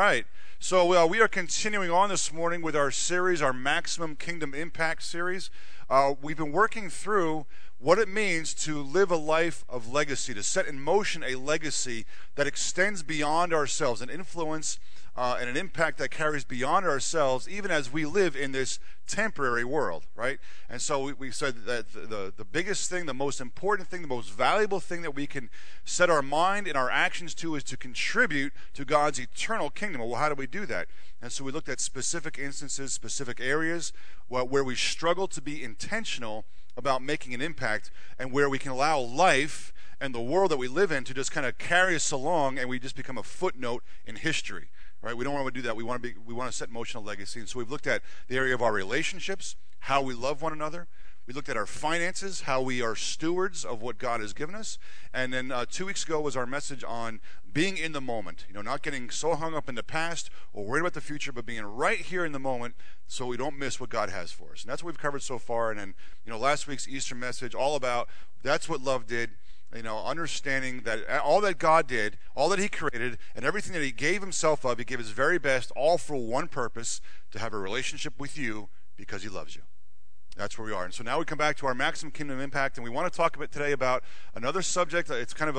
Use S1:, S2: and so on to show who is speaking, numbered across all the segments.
S1: right. So we are continuing on this morning with our series, our Maximum Kingdom Impact series. We've been working through what it means to live a life of legacy, to set in motion a legacy that extends beyond ourselves, an influence and an impact that carries beyond ourselves, even as we live in this temporary world, right? And so we said that the biggest thing, the most important thing, the most valuable thing that we can set our mind and our actions to is to contribute to God's eternal kingdom. Well, how do we do that? And so we looked at specific instances, specific areas where we struggle to be intentional about making an impact, and where we can allow life and the world that we live in to just kind of carry us along, and we just become a footnote in history. Right? We don't want to do that. We want to set in motion a legacy. And so we've looked at the area of our relationships, how we love one another. We looked at our finances, how we are stewards of what God has given us. And then 2 weeks ago was our message on being in the moment. Not getting so hung up in the past or worried about the future, but being right here in the moment so we don't miss what God has for us. And that's what we've covered so far. And then, last week's Easter message, all about that's what love did. Understanding that all that God did, all that He created, and everything that He gave Himself of, He gave His very best, all for one purpose, to have a relationship with you because He loves you. That's where we are. And so now we come back to our Maximum Kingdom Impact, and we want to talk today about another subject. It's kind of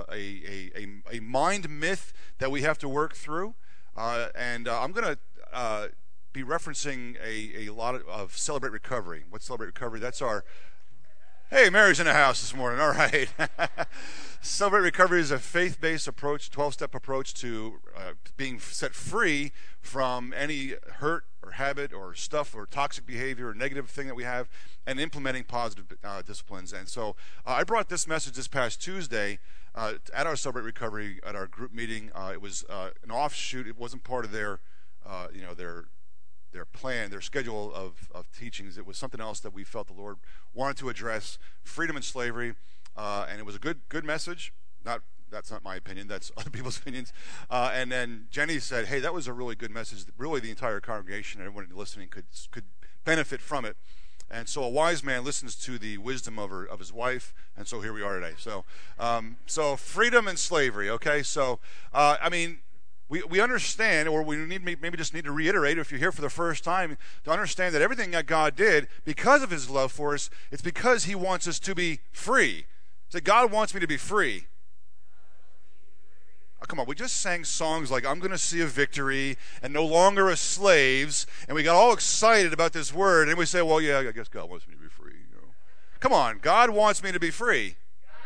S1: a mind myth that we have to work through. And I'm going to be referencing a lot of Celebrate Recovery. What's Celebrate Recovery? That's our... Hey, Mary's in the house this morning. All right. Celebrate Recovery is a faith-based approach, 12-step approach to being set free from any hurt or habit or stuff or toxic behavior or negative thing that we have, and implementing positive disciplines. And so I brought this message this past Tuesday at our Celebrate Recovery, at our group meeting. It was an offshoot. It wasn't part of their plan, their schedule of teachings. It was something else that we felt the Lord wanted to address, freedom and slavery, and it was a good message. That's not my opinion, that's other people's opinions. And then Jenny said, hey, that was a really good message. Really the entire congregation and everyone listening could benefit from it. And so a wise man listens to the wisdom of his wife, and so here we are today. So freedom and slavery, okay? So, we understand, or we maybe just need to reiterate, if you're here for the first time, to understand that everything that God did, because of His love for us, it's because He wants us to be free. So God wants me to be free. Oh, come on, we just sang songs like I'm going to see a victory and no longer as slaves, and we got all excited about this word, and we say, well, yeah, I guess God wants me to be free. Come on, God wants me to be free.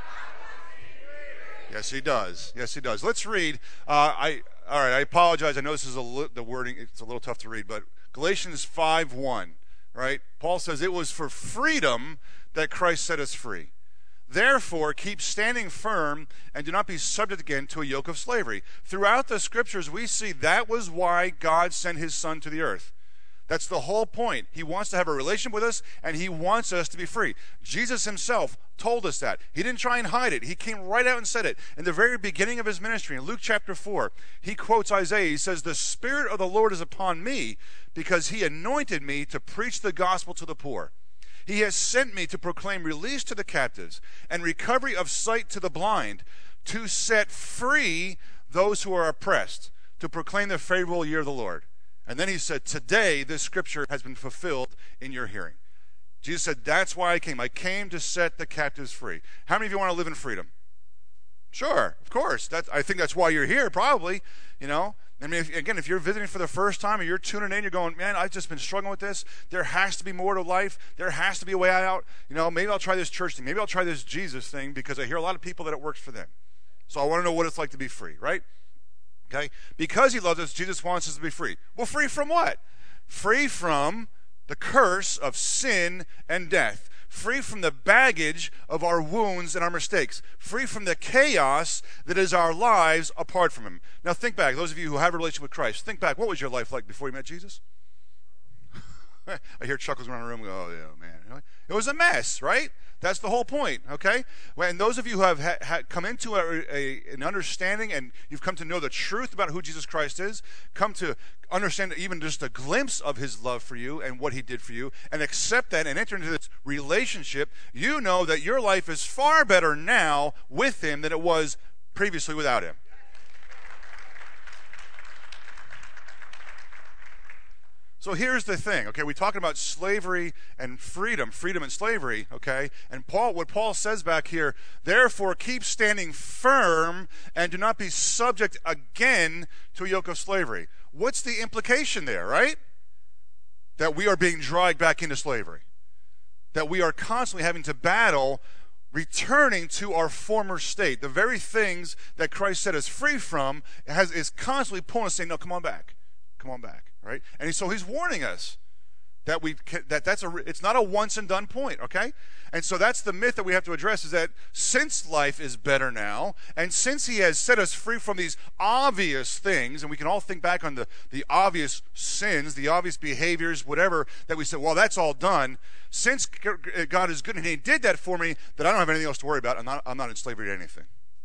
S1: Yes, He does. Yes, He does. Let's read. All right, I apologize. I know this is the wording. It's a little tough to read, but Galatians 5:1, right? Paul says, it was for freedom that Christ set us free. Therefore, keep standing firm and do not be subject again to a yoke of slavery. Throughout the Scriptures, we see that was why God sent His Son to the earth. That's the whole point. He wants to have a relationship with us, and He wants us to be free. Jesus Himself told us that. He didn't try and hide it. He came right out and said it. In the very beginning of His ministry, in Luke chapter 4, He quotes Isaiah. He says, the Spirit of the Lord is upon me, because He anointed me to preach the gospel to the poor. He has sent me to proclaim release to the captives and recovery of sight to the blind, to set free those who are oppressed, to proclaim the favorable year of the Lord. And then He said, today this scripture has been fulfilled in your hearing. Jesus said, that's why I came. I came to set the captives free. How many of you want to live in freedom? Sure, of course. I think that's why you're here, probably. If you're visiting for the first time or you're tuning in, you're going, man, I've just been struggling with this. There has to be more to life. There has to be a way out. Maybe I'll try this church thing. Maybe I'll try this Jesus thing, because I hear a lot of people that it works for them. So I want to know what it's like to be free, right? Okay? Because He loves us, Jesus wants us to be free. Well, free from what? Free from the curse of sin and death. Free from the baggage of our wounds and our mistakes. Free from the chaos that is our lives apart from Him. Now think back, those of you who have a relationship with Christ, think back, what was your life like before you met Jesus? I hear chuckles around the room. Oh, yeah, man. It was a mess, right? That's the whole point, okay? And those of you who have come into an understanding, and you've come to know the truth about who Jesus Christ is, come to understand even just a glimpse of His love for you and what He did for you, and accept that and enter into this relationship, you know that your life is far better now with Him than it was previously without Him. So here's the thing, okay? We're talking about slavery and freedom and slavery, okay? And what Paul says back here, therefore keep standing firm and do not be subject again to a yoke of slavery. What's the implication there, right? That we are being dragged back into slavery. That we are constantly having to battle returning to our former state. The very things that Christ set us free from is constantly pulling us, saying, no, come on back. Come on back, right? And so he's warning us that it's not a once and done point, okay? And so that's the myth that we have to address, is that since life is better now, and since he has set us free from these obvious things, and we can all think back on the obvious sins, the obvious behaviors, whatever, that we said, well, that's all done. Since God is good and he did that for me, that I don't have anything else to worry about. I'm not in slavery to anything.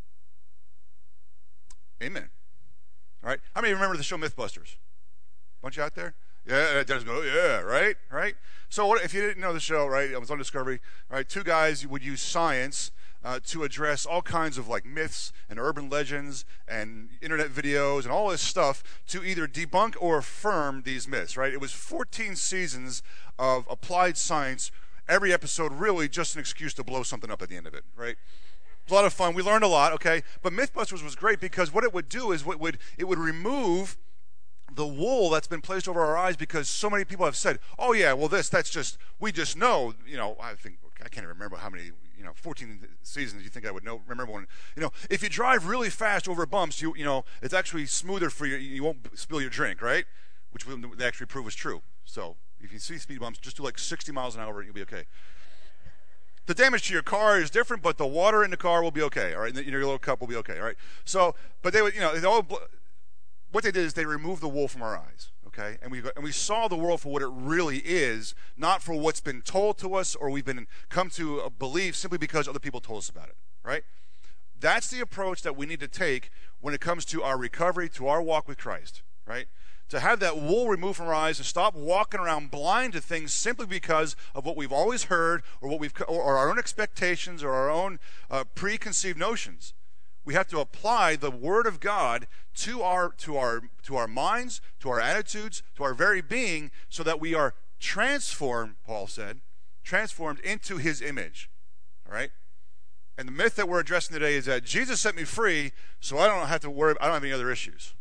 S1: Amen. All right? How many remember the show Mythbusters? Bunch out there? Yeah, it does go, yeah, right? So if you didn't know the show, right, it was on Discovery, right? Two guys would use science to address all kinds of like myths and urban legends and internet videos and all this stuff to either debunk or affirm these myths, right? It was 14 seasons of applied science, every episode really just an excuse to blow something up at the end of it, right? It was a lot of fun. We learned a lot, okay? But Mythbusters was great because what it would do is it would remove the wool that's been placed over our eyes, because so many people have said, oh yeah, well we just know, I can't even remember how many, 14 seasons you think I would remember one. If you drive really fast over bumps, it's actually smoother for you, you won't spill your drink, right? Which they actually prove is true. So if you see speed bumps, just do like 60 miles an hour and you'll be okay. The damage to your car is different, but the water in the car will be okay, all right? Your little cup will be okay, all right? So, but they would, what they did is they removed the wool from our eyes, okay? And we saw the world for what it really is, not for what's been told to us or we've come to believe simply because other people told us about it, right? That's the approach that we need to take when it comes to our recovery, to our walk with Christ, right? To have that wool removed from our eyes, to stop walking around blind to things simply because of what we've always heard or our own expectations or our own preconceived notions. We have to apply the Word of God to our minds, to our attitudes, to our very being, so that we are transformed, Paul said, transformed into his image. All right? And the myth that we're addressing today is that Jesus set me free, so I don't have to worry, I don't have any other issues.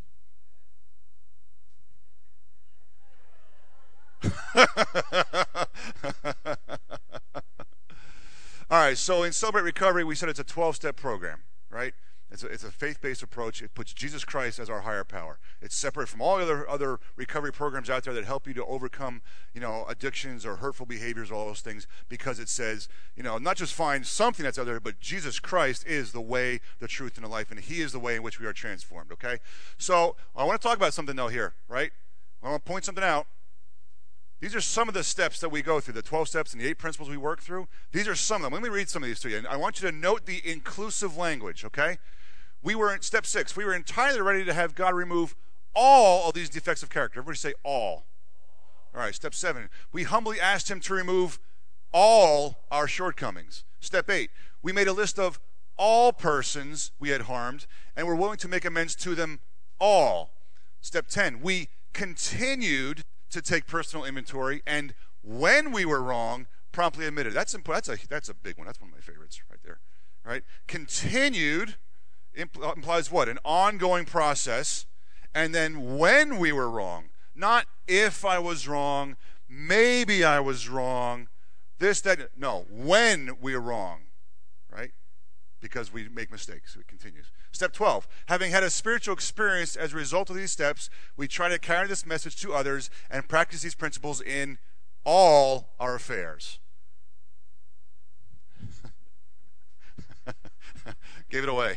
S1: All right, so in Celebrate Recovery, we said it's a 12-step program, right? It's a faith-based approach. It puts Jesus Christ as our higher power. It's separate from all other recovery programs out there that help you to overcome, addictions or hurtful behaviors, all those things, because it says, not just find something that's out there, but Jesus Christ is the way, the truth, and the life, and he is the way in which we are transformed, okay? So I want to talk about something, though, here, right? I want to point something out. These are some of the steps that we go through, the 12 steps and the 8 principles we work through. These are some of them. Let me read some of these to you. And I want you to note the inclusive language, okay? We were in step 6. We were entirely ready to have God remove all of these defects of character. Everybody say all. All right, step 7. We humbly asked him to remove all our shortcomings. Step 8. We made a list of all persons we had harmed, and were willing to make amends to them all. Step 10. We continued to take personal inventory, and when we were wrong, promptly admitted. That's a big one. That's one of my favorites right there. Right? Continued implies what? An ongoing process. And then when we were wrong, not if I was wrong, maybe I was wrong, no, when we are wrong, right? Because we make mistakes. It continues. Step 12, having had a spiritual experience as a result of these steps, we try to carry this message to others and practice these principles in all our affairs. Gave it away.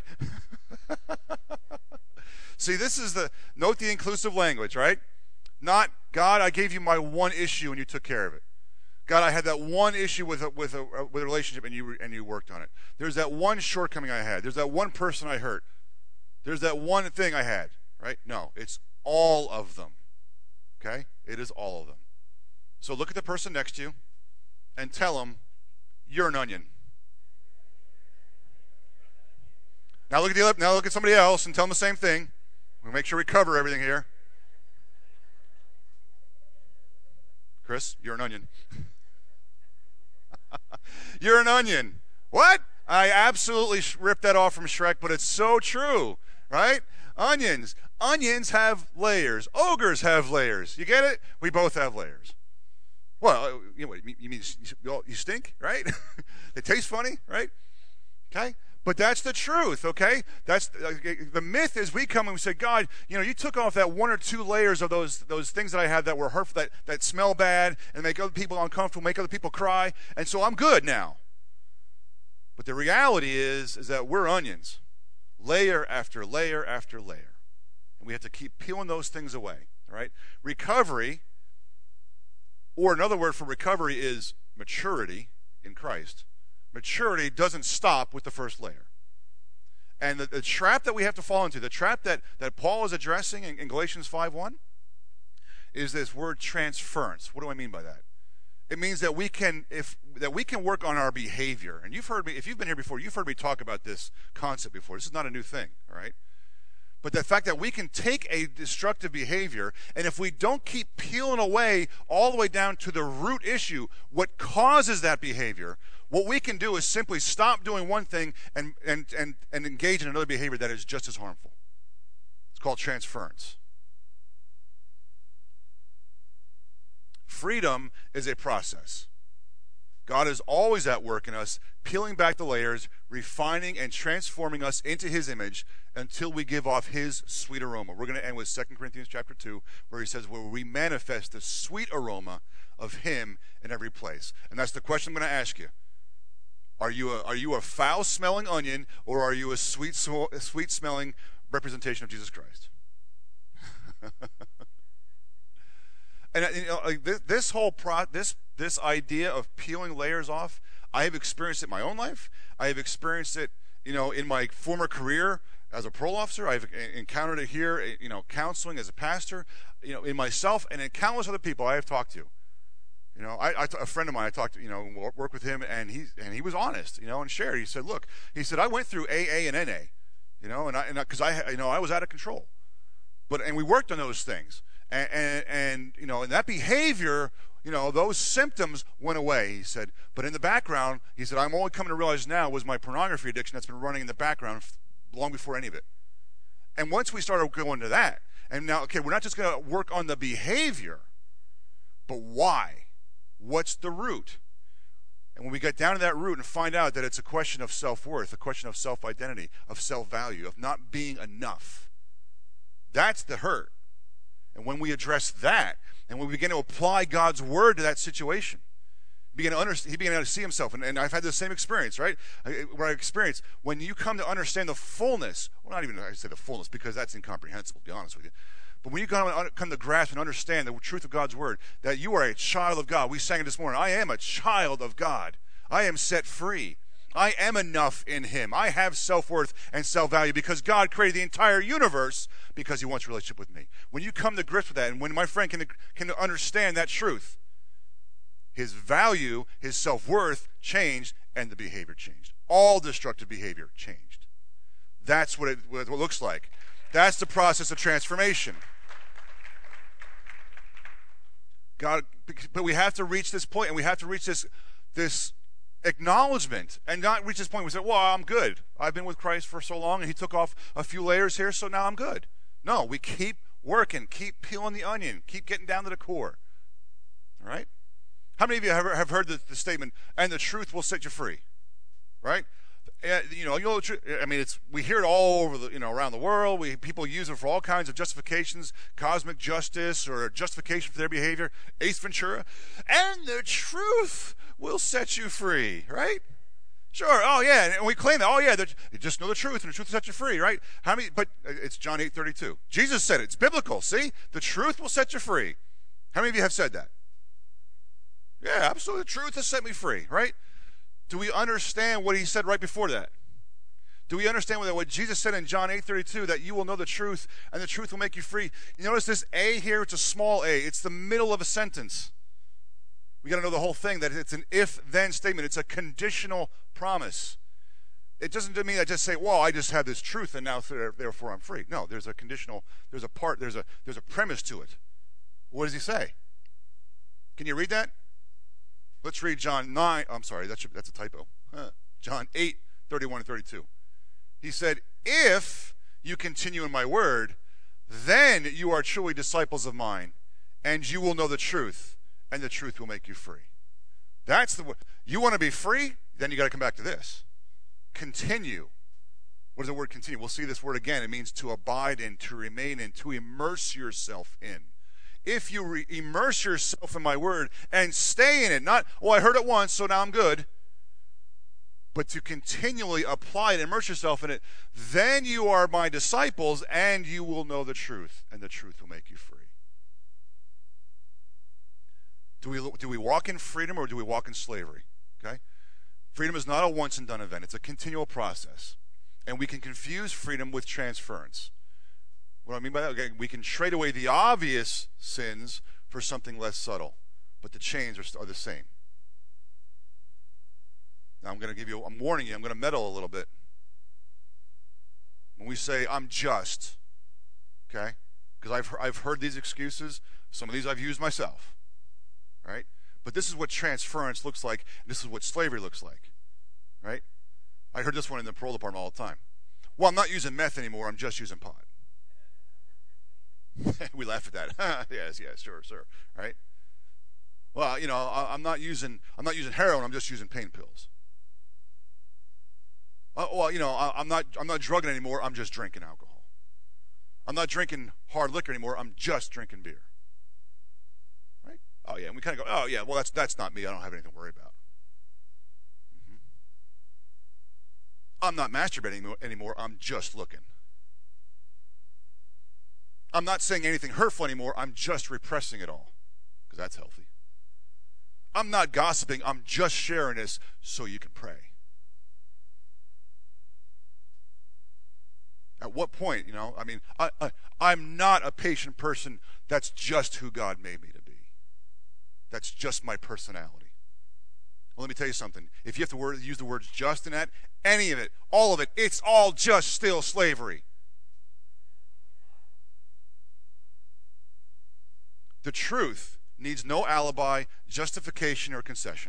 S1: See, note the inclusive language, right? Not, God, I gave you my one issue and you took care of it. God, I had that one issue with a relationship and you worked on it. There's that one shortcoming I had. There's that one person I hurt. There's that one thing I had, right? No, it's all of them, okay? It is all of them. So look at the person next to you and tell them, you're an onion. Now look at somebody else and tell them the same thing. We'll make sure we cover everything here. Chris. You're an onion. You're an onion. What? I absolutely ripped that off from Shrek, but it's so true, right? Onions. Onions have layers. Ogres have layers. You get it? We both have layers. Well, you mean you stink, right? They taste funny, right? Okay? But that's the truth, okay? That's the myth is we come and we say, God, you took off that one or two layers of those things that I had that were hurtful, that smell bad and make other people uncomfortable, make other people cry, and so I'm good now. But the reality is that we're onions, layer after layer after layer. And we have to keep peeling those things away, all right? Recovery, or another word for recovery is maturity in Christ. Maturity doesn't stop with the first layer. And the trap that we have to fall into, the trap that Paul is addressing in Galatians 5:1, is this word transference. What do I mean by that? It means that we can work on our behavior. And you've heard me, if you've been here before, you've heard me talk about this concept before. This is not a new thing, all right? But the fact that we can take a destructive behavior, and if we don't keep peeling away all the way down to the root issue, what causes that behavior, what we can do is simply stop doing one thing and engage in another behavior that is just as harmful. It's called transference. Freedom is a process. God is always at work in us, peeling back the layers, refining and transforming us into his image until we give off his sweet aroma. We're going to end with 2 Corinthians chapter 2, where he says, where we manifest the sweet aroma of him in every place. And that's the question I'm going to ask you. Are you a foul-smelling onion, or are you a sweet-smelling representation of Jesus Christ? And this idea of peeling layers off, I have experienced it in my own life. I have experienced it, in my former career as a parole officer. I've encountered it here, counseling as a pastor, in myself and in countless other people I have talked to. A friend of mine, I talked to, work with him, and he was honest, and shared. He said, look, I went through AA and NA, because I was out of control, and we worked on those things, and that behavior, those symptoms went away. He said, but in the background, he said, I'm only coming to realize now was my pornography addiction that's been running in the background long before any of it. And once we started going to that, and now, okay, we're not just going to work on the behavior, but why? What's the root? And when we get down to that root and find out that it's a question of self-worth, a question of self-identity, of self-value, of not being enough, that's the hurt. And when we address that, and when we begin to apply God's word to that situation, he began to see himself. And I've had the same experience, right? Where I experienced, when you come to understand the fullness, well, not even I say the fullness, because that's incomprehensible, to be honest with you. But when you come to grasp and understand the truth of God's word, that you are a child of God. We sang it this morning. I am a child of God. I am set free. I am enough in him. I have self-worth and self-value because God created the entire universe because he wants a relationship with me. When you come to grips with that, and when my friend can understand that truth, his value, his self-worth changed, and the behavior changed. All destructive behavior changed. That's what it looks like. That's the process of transformation. God, but we have to reach this point, and we have to reach this acknowledgement, and not reach this point where we say, well, I'm good. I've been with Christ for so long, and he took off a few layers here, so now I'm good. No, we keep working, keep peeling the onion, keep getting down to the core. All right? How many of you have heard the statement, and the truth will set you free? Right? We hear it all over around the world. People use it for all kinds of justifications, cosmic justice, or justification for their behavior. Ace Ventura, and the truth will set you free, right? Sure. Oh yeah, and we claim that. Oh yeah, you just know the truth, and the truth will set you free, right? How many? But it's John 8:32. Jesus said it. It's biblical. See, the truth will set you free. How many of you have said that? Yeah, absolutely. The truth has set me free, right? Do we understand what he said right before that? Do we understand what Jesus said in John 8:32, that you will know the truth, and the truth will make you free? You notice this A here, it's a small a. It's the middle of a sentence. We got to know the whole thing, that it's an if-then statement. It's a conditional promise. It doesn't mean I just say, well, I just have this truth, and now therefore I'm free. No, there's a conditional, there's a premise to it. What does he say? Can you read that? Let's read John 9. I'm sorry, that's a typo. John 8, 31 and 32. He said, if you continue in my word, then you are truly disciples of mine, and you will know the truth, and the truth will make you free. That's the word. You want to be free? Then you got to come back to this. Continue. What does the word continue? We'll see this word again. It means to abide in, to remain in, to immerse yourself in. If you immerse yourself in my word and stay in it, not, oh, I heard it once, so now I'm good, but to continually apply it, immerse yourself in it, then you are my disciples, and you will know the truth, and the truth will make you free. Do we walk in freedom, or do we walk in slavery? Okay? Freedom is not a once-and-done event. It's a continual process. And we can confuse freedom with transference. What do I mean by that? Okay, we can trade away the obvious sins for something less subtle, but the chains are the same. Now I'm warning you, I'm going to meddle a little bit. When we say, I'm just, okay? Because I've heard these excuses. Some of these I've used myself, right? But this is what transference looks like, and this is what slavery looks like, right? I heard this one in the parole department all the time. Well, I'm not using meth anymore, I'm just using pot. We laugh at that. yes, sure, right? Well, I'm not using heroin, I'm just using pain pills. I'm not drugging anymore, I'm just drinking alcohol. I'm not drinking hard liquor anymore, I'm just drinking beer. Right? Oh yeah, and we kind of go, oh yeah, well that's not me, I don't have anything to worry about. Mm-hmm. I'm not masturbating anymore, I'm just looking. I'm not saying anything hurtful anymore, I'm just repressing it all, because that's healthy. I'm not gossiping, I'm just sharing this so you can pray. At what point, I'm not a patient person, that's just who God made me to be. That's just my personality. Well, let me tell you something. If you have to use the words just in that, any of it, all of it, it's all just still slavery. The truth needs no alibi, justification, or concession.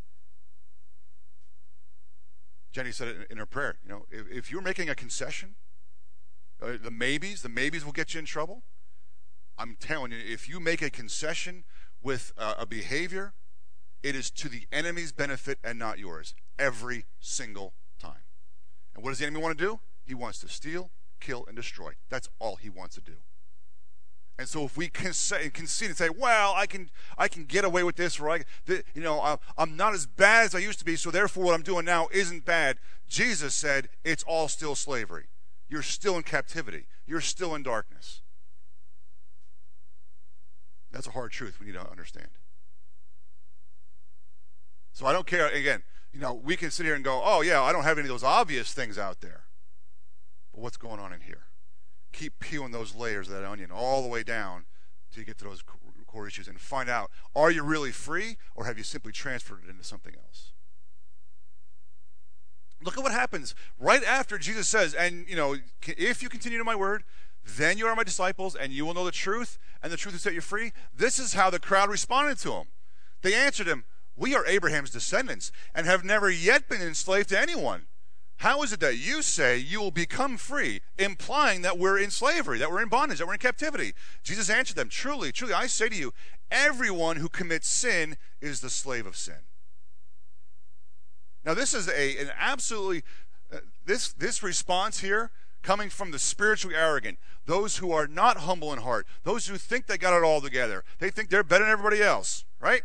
S1: Jenny said it in her prayer. If you're making a concession, the maybes will get you in trouble. I'm telling you, if you make a concession with a behavior, it is to the enemy's benefit and not yours, every single time. And what does the enemy want to do? He wants to steal, kill, and destroy. That's all he wants to do. And so if we concede and say, well, I can get away with this, or I'm not as bad as I used to be, so therefore what I'm doing now isn't bad. Jesus said it's all still slavery. You're still in captivity. You're still in darkness. That's a hard truth we need to understand. So I don't care, again, we can sit here and go, oh yeah, I don't have any of those obvious things out there. But what's going on in here? Keep peeling those layers of that onion all the way down till you get to those core issues and find out, are you really free, or have you simply transferred it into something else? Look at what happens right after Jesus says, and if you continue to my word, then you are my disciples, and you will know the truth, and the truth will set you free. This is how the crowd responded to him. They answered him, we are Abraham's descendants, and have never yet been enslaved to anyone. How is it that you say you will become free, implying that we're in slavery, that we're in bondage, that we're in captivity? Jesus answered them, truly, truly, I say to you, everyone who commits sin is the slave of sin. Now, this is an absolutely, this response here, coming from the spiritually arrogant, those who are not humble in heart, those who think they got it all together. They think they're better than everybody else, right?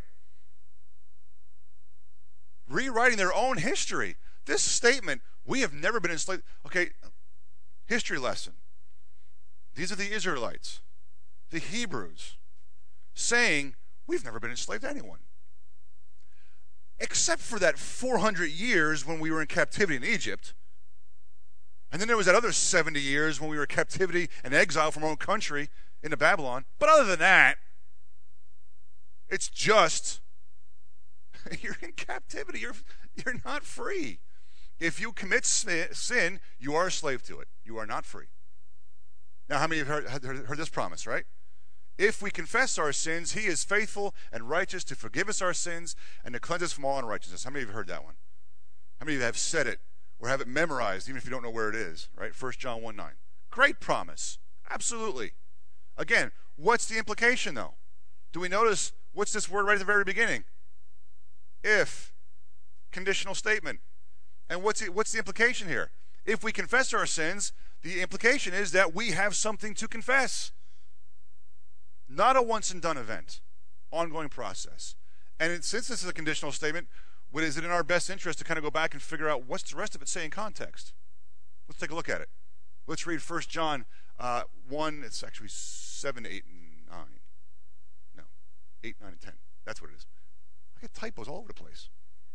S1: Rewriting their own history. This statement, we have never been enslaved. Okay, history lesson. These are the Israelites, the Hebrews, saying, we've never been enslaved to anyone. Except for that 400 years when we were in captivity in Egypt. And then there was that other 70 years when we were in captivity and exile from our own country into Babylon. But other than that, it's just, you're in captivity. You're not free. If you commit sin, you are a slave to it. You are not free. Now, how many have heard this promise, right? If we confess our sins, he is faithful and righteous to forgive us our sins and to cleanse us from all unrighteousness. How many of you have heard that one? How many of you have said it or have it memorized, even if you don't know where it is, right? 1 John 1:9. Great promise. Absolutely. Again, what's the implication, though? Do we notice what's this word right at the very beginning? If. Conditional statement. And what's the implication here? If we confess our sins, the implication is that we have something to confess. Not a once-and-done event. Ongoing process. And since this is a conditional statement, is it in our best interest to kind of go back and figure out what's the rest of it say in context? Let's take a look at it. Let's read 1 John 1. It's actually 7, 8, and 9. No, 8, 9, and 10. That's what it is. I get typos all over the place.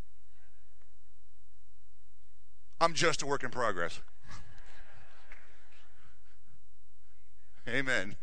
S1: I'm just a work in progress. Amen.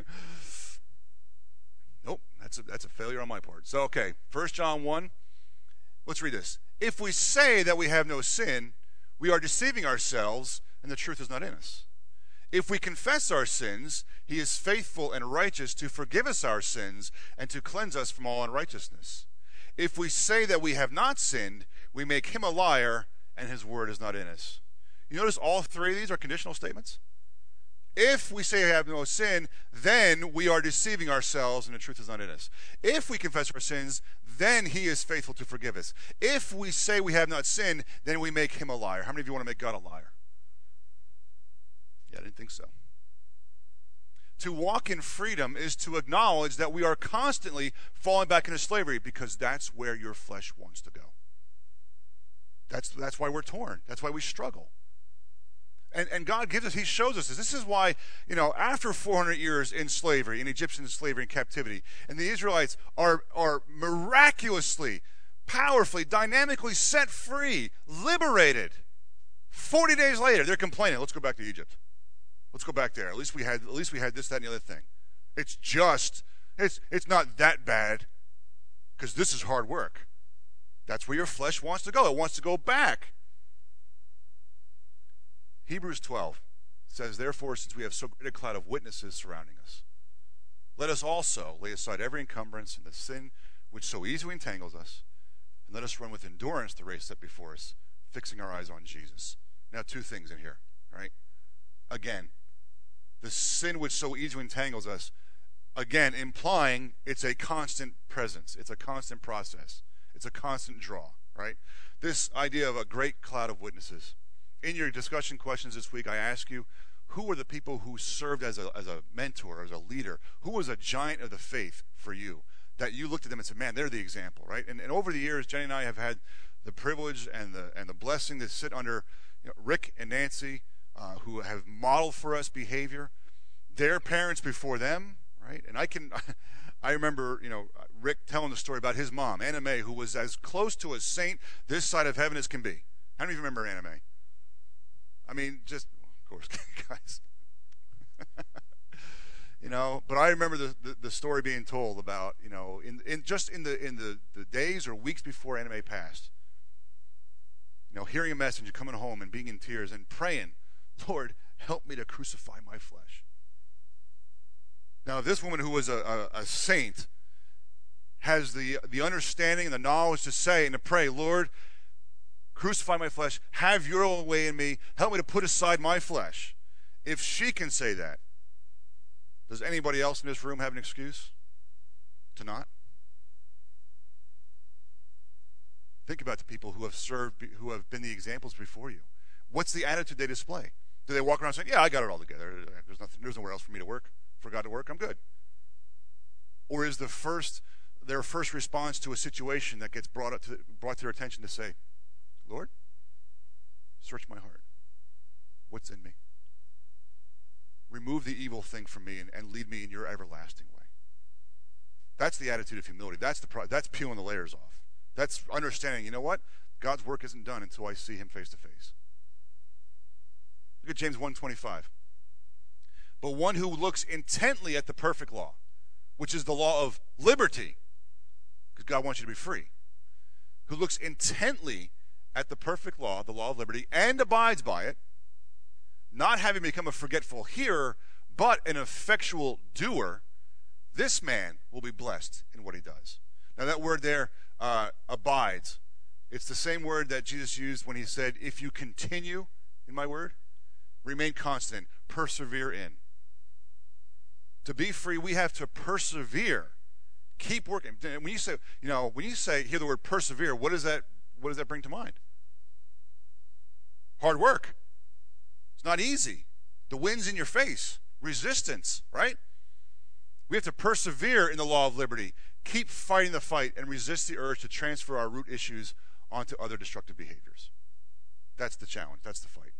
S1: Nope, that's a failure on my part. So, okay, 1 John 1. Let's read this. If we say that we have no sin, we are deceiving ourselves, and the truth is not in us. If we confess our sins, he is faithful and righteous to forgive us our sins and to cleanse us from all unrighteousness. If we say that we have not sinned, we make him a liar, and his word is not in us. You notice all three of these are conditional statements? If we say we have no sin, then we are deceiving ourselves and the truth is not in us. If we confess our sins, then he is faithful to forgive us. If we say we have not sinned, then we make him a liar. How many of you want to make God a liar? Yeah, I didn't think so. To walk in freedom is to acknowledge that we are constantly falling back into slavery because that's where your flesh wants to go. That's why we're torn. That's why we struggle. And God gives us, he shows us this. This is why, after 400 years in slavery, in Egyptian slavery and captivity, and the Israelites are miraculously, powerfully, dynamically set free, liberated. 40 days later, they're complaining, let's go back to Egypt. Let's go back there. At least we had this, that, and the other thing. It's not that bad because this is hard work. That's where your flesh wants to go. It wants to go back. Hebrews 12 says, therefore, since we have so great a cloud of witnesses surrounding us, let us also lay aside every encumbrance and the sin which so easily entangles us, and let us run with endurance the race set before us, fixing our eyes on Jesus. Now, two things in here, right? Again, the sin which so easily entangles us, again, implying it's a constant presence. It's a constant process. It's a constant draw, right? This idea of a great cloud of witnesses. In your discussion questions this week, I ask you, who were the people who served as a mentor, as a leader? Who was a giant of the faith for you? That you looked at them and said, man, they're the example, right? And over the years, Jenny and I have had the privilege and the blessing to sit under Rick and Nancy, who have modeled for us behavior. Their parents before them, right? And I remember, Rick telling the story about his mom, Anna Mae, who was as close to a saint this side of heaven as can be. How many of you remember Anna Mae? I mean, just, of course, guys. But I remember the story being told about, in the days or weeks before Anna Mae passed, hearing a message and coming home and being in tears and praying, Lord, help me to crucify my flesh. Now, this woman who was a saint has the understanding and the knowledge to say and to pray, Lord, crucify my flesh, have your own way in me, help me to put aside my flesh. If she can say that, does anybody else in this room have an excuse to not? Think about the people who have served, who have been the examples before you. What's the attitude they display? Do they walk around saying, yeah, I got it all together. There's nowhere else for me to work. For God to work, I'm good. Or is their first response to a situation that gets brought to their attention to say, Lord, search my heart. What's in me? Remove the evil thing from me and lead me in your everlasting way. That's the attitude of humility. That's peeling the layers off. That's understanding, you know what? God's work isn't done until I see him face to face. Look at James 1:25. But one who looks intently at the perfect law, which is the law of liberty, because God wants you to be free, who looks intently at the perfect law, the law of liberty, and abides by it, not having become a forgetful hearer, but an effectual doer, this man will be blessed in what he does. Now that word there, abides, it's the same word that Jesus used when he said, if you continue in my word, remain constant, persevere in. To be free, we have to persevere. Keep working. When you say, hear the word persevere, what does that bring to mind? Hard work. It's not easy. The wind's in your face. Resistance, right? We have to persevere in the law of liberty. Keep fighting the fight and resist the urge to transfer our root issues onto other destructive behaviors. That's the challenge. That's the fight.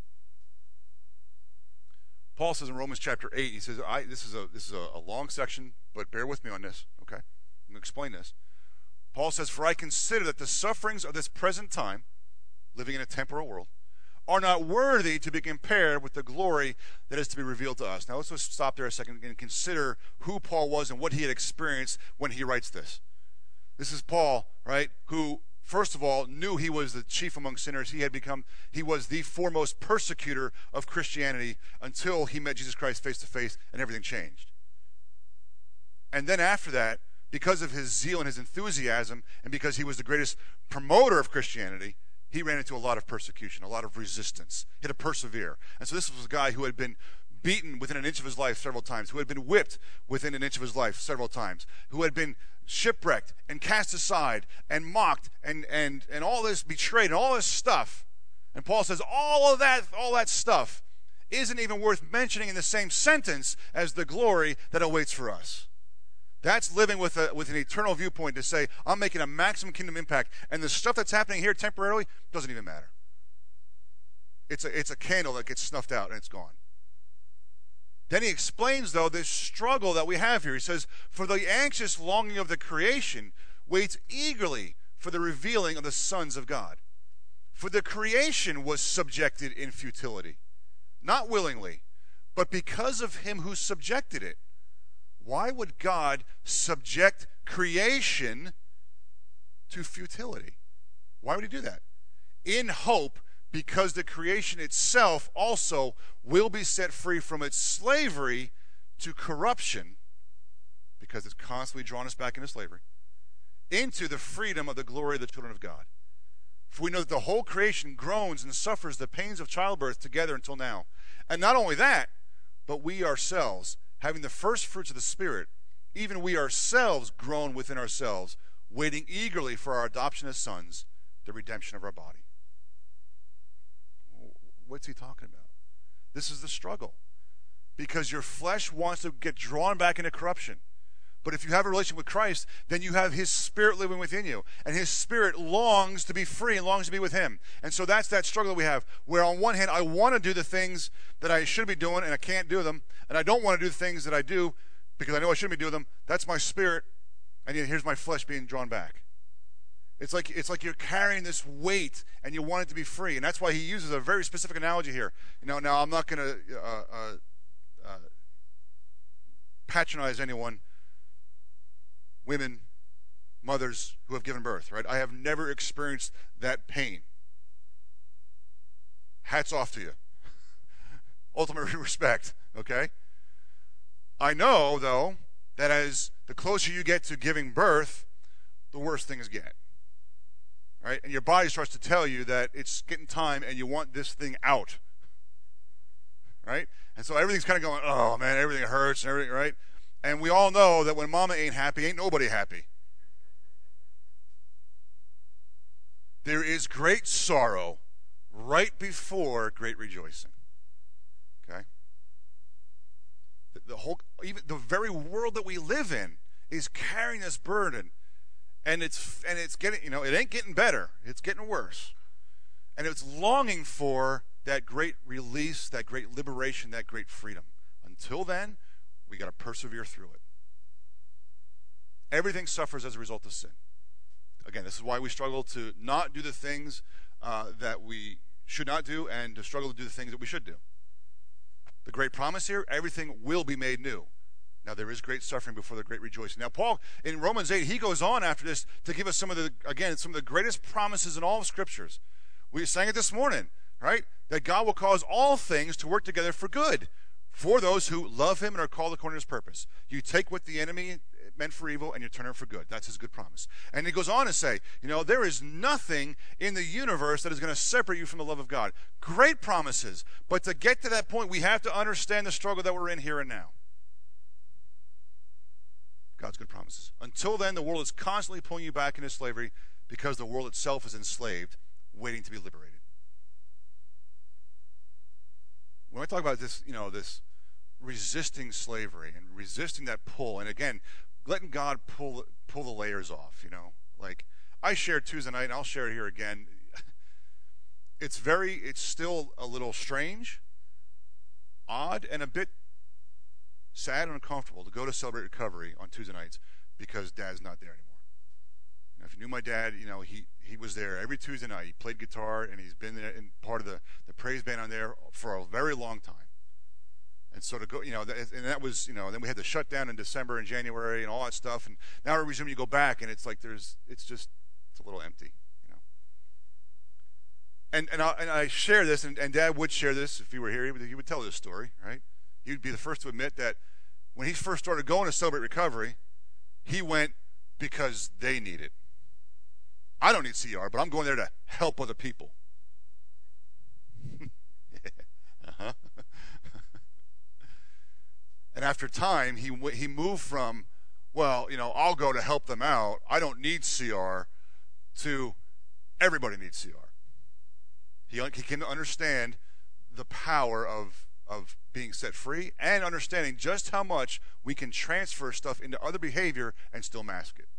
S1: Paul says in Romans chapter 8, he says, this is a long section, but bear with me on this, okay? I'm going to explain this. Paul says, for I consider that the sufferings of this present time, living in a temporal world, are not worthy to be compared with the glory that is to be revealed to us. Now let's just stop there a second and consider who Paul was and what he had experienced when he writes this. This is Paul, right, who, first of all, knew he was the chief among sinners. He was the foremost persecutor of Christianity until he met Jesus Christ face to face and everything changed. And then after that, because of his zeal and his enthusiasm, and because he was the greatest promoter of Christianity, he ran into a lot of persecution, a lot of resistance. He had to persevere. And so this was a guy who had been beaten within an inch of his life several times, who had been whipped within an inch of his life several times, who had been shipwrecked and cast aside and mocked and all this, betrayed and all this stuff. And Paul says all that stuff isn't even worth mentioning in the same sentence as the glory that awaits for us. That's living with an eternal viewpoint to say, I'm making a maximum kingdom impact, and the stuff that's happening here temporarily doesn't even matter. It's a candle that gets snuffed out and it's gone. Then he explains, though, this struggle that we have here. He says, for the anxious longing of the creation waits eagerly for the revealing of the sons of God. For the creation was subjected in futility, not willingly, but because of him who subjected it. Why would God subject creation to futility? Why would he do that? In hope, because the creation itself also will be set free from its slavery to corruption, because it's constantly drawn us back into slavery, into the freedom of the glory of the children of God. For we know that the whole creation groans and suffers the pains of childbirth together until now. And not only that, but we ourselves, having the first fruits of the Spirit, even we ourselves groan within ourselves, waiting eagerly for our adoption as sons, the redemption of our body. What's he talking about? This is the struggle. Because your flesh wants to get drawn back into corruption. But if you have a relationship with Christ, then you have his Spirit living within you. And his Spirit longs to be free and longs to be with him. And so that's that struggle that we have, where on one hand, I want to do the things that I should be doing, and I can't do them. And I don't want to do the things that I do because I know I shouldn't be doing them. That's my spirit. And yet here's my flesh being drawn back. It's like you're carrying this weight, and you want it to be free. And that's why he uses a very specific analogy here. Now I'm not going to patronize anyone, women, mothers who have given birth, right? I have never experienced that pain. Hats off to you. Ultimate respect, okay? I know, though, that as the closer you get to giving birth, the worse things get, right? And your body starts to tell you that it's getting time and you want this thing out, right? And so everything's kind of going, oh, man, everything hurts and everything, right? And we all know that when mama ain't happy, ain't nobody happy. There is great sorrow right before great rejoicing. Okay? Even the very world that we live in is carrying this burden, and it's getting, it ain't getting better. It's getting worse. And it's longing for that great release, that great liberation, that great freedom. Until then, we got to persevere through it. Everything suffers as a result of sin. Again, this is why we struggle to not do the things that we should not do, and to struggle to do the things that we should do. The great promise here, everything will be made new. Now, there is great suffering before the great rejoicing. Now, Paul, in Romans 8, he goes on after this to give us some of the greatest promises in all of Scriptures. We sang it this morning, right? That God will cause all things to work together for good for those who love him and are called according to his purpose. You take what the enemy meant for evil and you turn it for good. That's his good promise. And he goes on to say, there is nothing in the universe that is going to separate you from the love of God. Great promises. But to get to that point, we have to understand the struggle that we're in here and now. God's good promises. Until then, the world is constantly pulling you back into slavery because the world itself is enslaved, waiting to be liberated. When I talk about this, this resisting slavery and resisting that pull, and again, letting God pull the layers off, like I shared Tuesday night, and I'll share it here again. It's still a little strange, odd, and a bit sad and uncomfortable to go to Celebrate Recovery on Tuesday nights because Dad's not there anymore. If you knew my dad, he was there every Tuesday night. He played guitar, and he's been there in part of the praise band on there for a very long time. And so to go, and that was, then we had the shutdown in December and January and all that stuff. And now every resume you go back, and it's like it's a little empty, And I share this, and Dad would share this if he were here. He would tell this story, right? He would be the first to admit that when he first started going to Celebrate Recovery, he went because they need it. I don't need CR, but I'm going there to help other people. Yeah. Uh-huh. And after time, he moved from, I'll go to help them out, I don't need CR, to everybody needs CR. He came to understand the power of being set free and understanding just how much we can transfer stuff into other behavior and still mask it.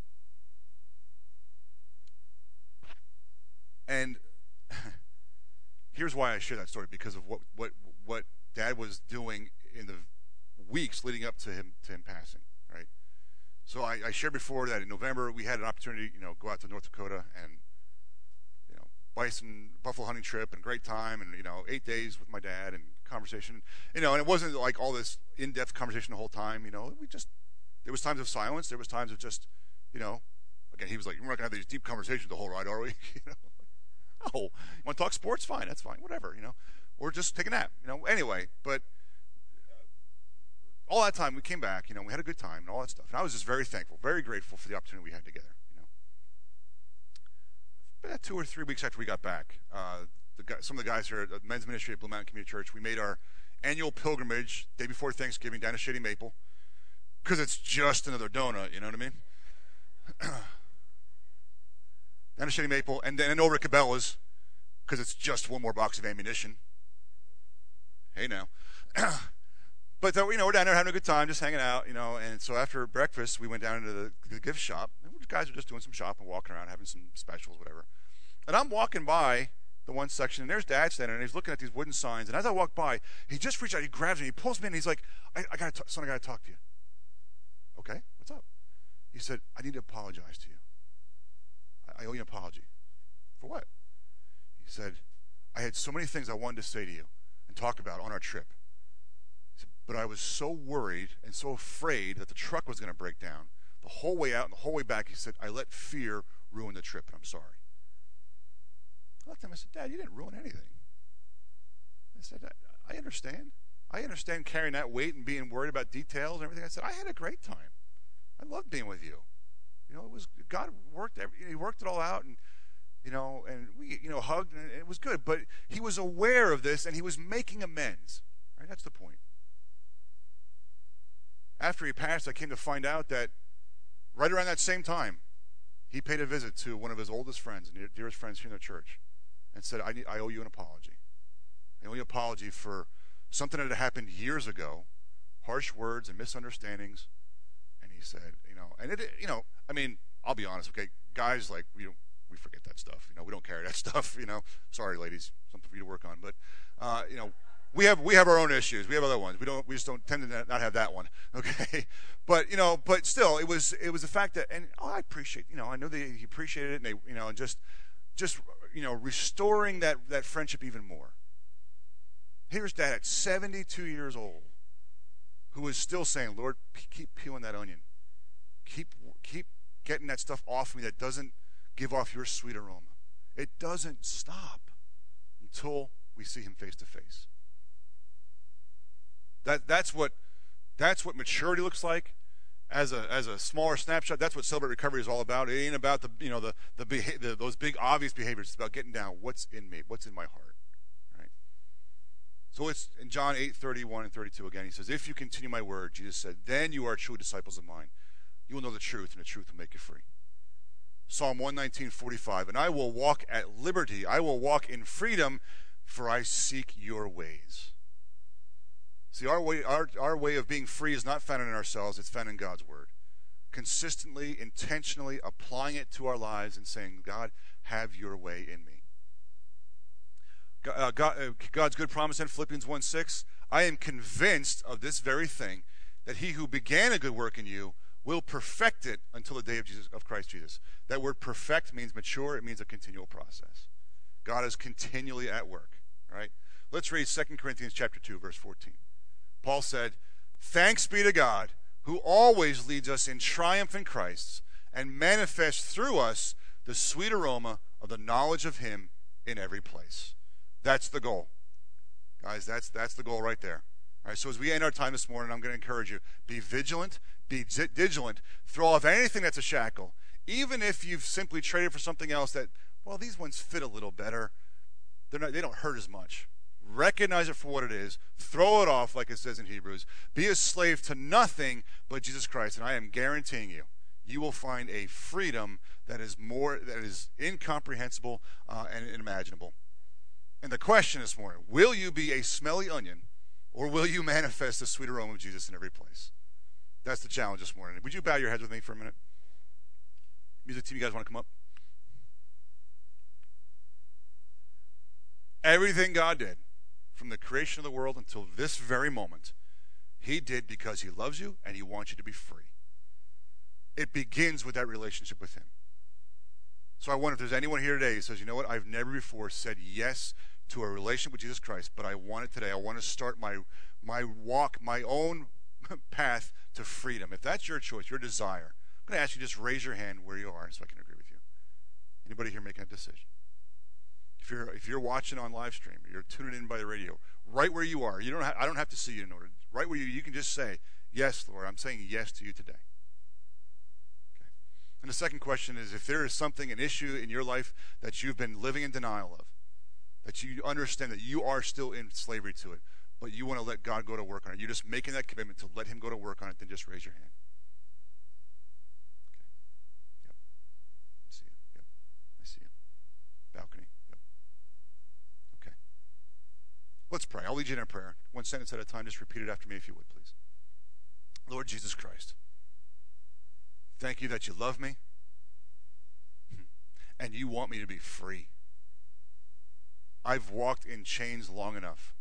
S1: And here's why I share that story, because of what Dad was doing in the weeks leading up to him passing, right? So I shared before that in November we had an opportunity, go out to North Dakota and buffalo hunting trip, and great time, and 8 days with my dad and conversation, and it wasn't like all this in-depth conversation the whole time. There was times of silence, there was times of just, again, he was like, we're not gonna have these deep conversations the whole ride, are we? Oh, you want to talk sports? Fine, that's fine, whatever, or just take a nap, anyway. But all that time we came back, we had a good time and all that stuff, and I was just very thankful, very grateful for the opportunity we had together. But 2 or 3 weeks after we got back, some of the guys here at the men's ministry at Blue Mountain Community Church, we made our annual pilgrimage day before Thanksgiving down to Shady Maple, because it's just another donut, you know what I mean? Down to Shady Maple, and then over at Cabela's, because it's just one more box of ammunition. Hey now. But we're down there having a good time, just hanging out, and so after breakfast, we went down into the gift shop. The guys were just doing some shopping, walking around, having some specials, whatever. And I'm walking by the one section, and there's Dad standing there, and he's looking at these wooden signs. And as I walk by, he just reaches out, he grabs me, he pulls me in, and he's like, son, I got to talk to you. Okay, what's up? He said, I need to apologize to you. I owe you an apology. For what? He said, I had so many things I wanted to say to you and talk about on our trip. He said, but I was so worried and so afraid that the truck was going to break down. The whole way out and the whole way back, he said, I let fear ruin the trip, and I'm sorry. I looked at him, I said, Dad, you didn't ruin anything. I said, I understand. I understand carrying that weight and being worried about details and everything. I said, I had a great time. I loved being with you. It was, God worked, he worked it all out, and, and we, hugged, and it was good. But he was aware of this, and he was making amends. Right? That's the point. After he passed, I came to find out that right around that same time, he paid a visit to one of his oldest friends and dearest friends here in the church and said, I owe you an apology. I owe you an apology for something that had happened years ago, harsh words and misunderstandings. And he said, and I'll be honest, okay, guys, like, we forget that stuff. We don't carry that stuff, Sorry, ladies, something for you to work on. But, we have our own issues. We have other ones. We just don't tend to not have that one. Okay, but but still, it was the fact that, and I appreciate, I know that he appreciated it, and they, and just restoring that friendship even more. Here's Dad at 72 years old, who is still saying, Lord, keep peeling that onion, keep getting that stuff off me that doesn't give off your sweet aroma. It doesn't stop until we see him face to face. That's what maturity looks like. As a smaller snapshot, that's what Celebrate Recovery is all about. It ain't about those big obvious behaviors. It's about getting down what's in me, what's in my heart, right? So it's in John 8:31 and 32 again. He says, "If you continue my word," Jesus said, "then you are true disciples of mine. You will know the truth, and the truth will make you free." Psalm 119:45, "And I will walk at liberty. I will walk in freedom, for I seek your ways." See, our way of being free is not found in ourselves, it's found in God's word. Consistently, intentionally applying it to our lives and saying, God, have your way in me. God's good promise in Philippians 1:6, "I am convinced of this very thing, that he who began a good work in you will perfect it until the day of Christ Jesus." That word perfect means mature, it means a continual process. God is continually at work, right? Let's read 2 Corinthians chapter 2, verse 14. Paul said, "Thanks be to God, who always leads us in triumph in Christ, and manifests through us the sweet aroma of the knowledge of him in every place." That's the goal. Guys, that's the goal right there. All right, so as we end our time this morning, I'm going to encourage you, be vigilant, be vigilant, throw off anything that's a shackle. Even if you've simply traded for something else that, well, these ones fit a little better, they don't hurt as much. Recognize it for what it is. Throw it off, like it says in Hebrews. Be a slave to nothing but Jesus Christ. And I am guaranteeing you, you will find a freedom that is incomprehensible and unimaginable. And the question this morning, will you be a smelly onion, or will you manifest the sweet aroma of Jesus in every place? That's the challenge this morning. Would you bow your heads with me for a minute? Music team, you guys want to come up? Everything God did, from the creation of the world until this very moment, he did because he loves you and he wants you to be free. It begins with that relationship with him. So I wonder if there's anyone here today who says, you know what, I've never before said yes to a relationship with Jesus Christ, but I want it today. I want to start my walk, my own path to freedom. If that's your choice, your desire, I'm going to ask you just raise your hand where you are so I can agree with you. Anybody here making a decision? If you're watching on live stream, or you're tuning in by the radio, right where you are, I don't have to see you in order. Right where you can just say, "Yes, Lord, I'm saying yes to you today." Okay. And the second question is, if there is something, an issue in your life that you've been living in denial of, that you understand that you are still in slavery to it, but you want to let God go to work on it, you're just making that commitment to let him go to work on it, then just raise your hand. Okay. Yep. I see you. Yep. I see you. Balcony. Let's pray. I'll lead you in a prayer. One sentence at a time. Just repeat it after me if you would, please. Lord Jesus Christ, thank you that you love me and you want me to be free. I've walked in chains long enough.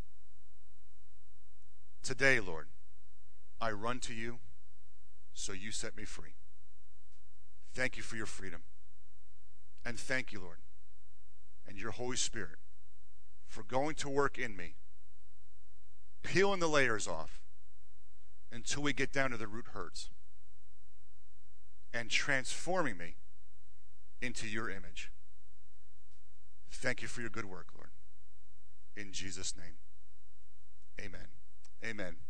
S1: Today, Lord, I run to you so you set me free. Thank you for your freedom. And thank you, Lord, and your Holy Spirit for going to work in me, peeling the layers off until we get down to the root hurts, and transforming me into your image. Thank you for your good work, Lord. In Jesus' name, amen. Amen.